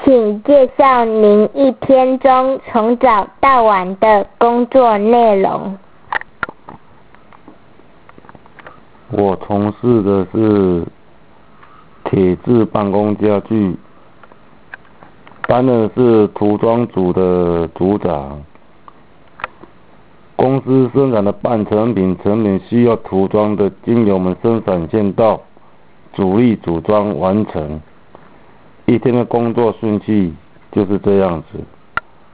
请介绍您一天中从早到晚的工作内容。 我从事的是铁制办公家具，担任是涂装组的组长。公司生产的半成品、成品需要涂装的，经由我们生产线到主力组装完成。一天的工作顺序就是这样子。